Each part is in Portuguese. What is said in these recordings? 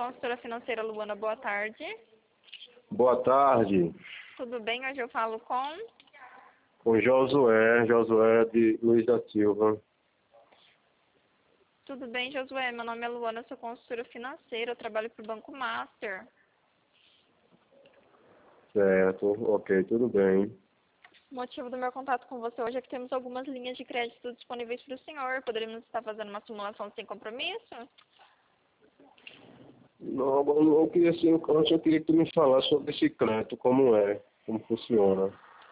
consultora financeira Luana, boa tarde. Boa tarde, Tudo bem? Hoje eu falo com Josué de Luiz da Silva. Tudo bem, Josué? Meu nome é Luana, eu sou consultora financeira, eu trabalho para o Banco Master. Certo, ok, tudo bem. O motivo do meu contato com você hoje é que temos algumas linhas de crédito disponíveis para o senhor. Poderíamos estar fazendo uma simulação sem compromisso? Não, eu queria assim, antes eu queria que tu me falasse sobre esse crédito, como funciona.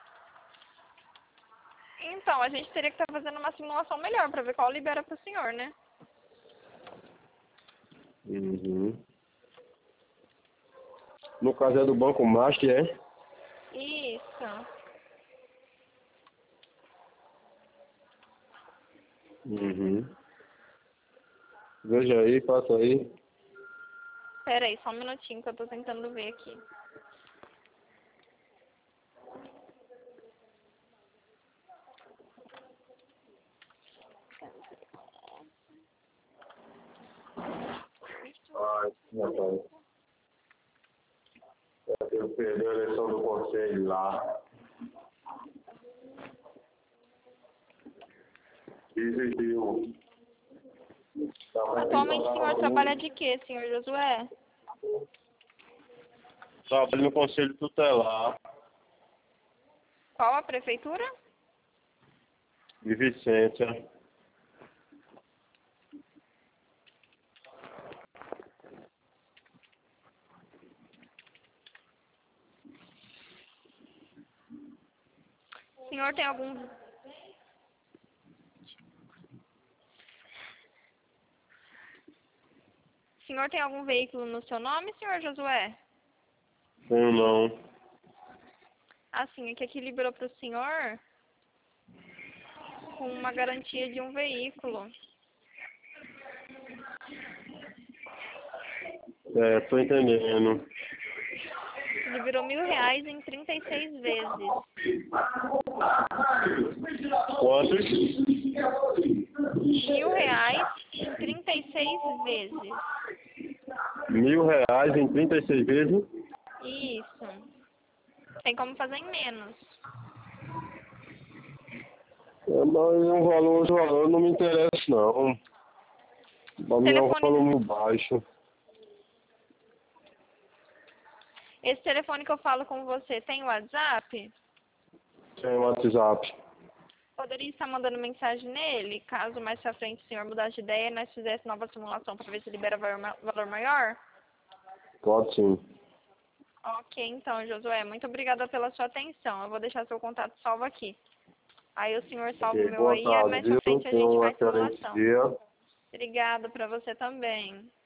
Então, a gente teria que estar fazendo uma simulação melhor para ver qual libera para o senhor, né? Uhum. No caso é do Banco Master, é? Isso. Uhum. Veja aí, passa aí. Pera aí, só um minutinho que eu tô tentando ver aqui. Ai, rapaz. Eu perdi a eleição do conselho lá. Desistiu. Atualmente o senhor trabalha de quê, senhor Josué? Trabalho no conselho tutelar Qual a prefeitura? de Vicência. O senhor tem algum... O senhor tem algum veículo no seu nome, senhor Josué? Tenho não. Assim, é que aqui liberou para o senhor com uma garantia de um veículo. Tô entendendo. Liberou R$ 1.000 em 36 vezes. Quantos? R$ 1.000 em 36 vezes. R$ 1.000 em 36 vezes? Isso. Tem como fazer em menos. Mas esse valor não me interessa não. Para mim é um valor muito baixo. Esse telefone que eu falo com você tem WhatsApp? Sem WhatsApp. Poderia estar mandando mensagem nele, caso mais pra frente o senhor mudasse de ideia e nós fizéssemos nova simulação para ver se libera valor maior? Pode sim. Ok, então, Josué, muito obrigada pela sua atenção. Eu vou deixar seu contato salvo aqui. Aí o senhor salva o Ok, meu boa aí e tarde, mais pra viu? frente a Tenha gente um faz excelente simulação. dia. Obrigada para você também.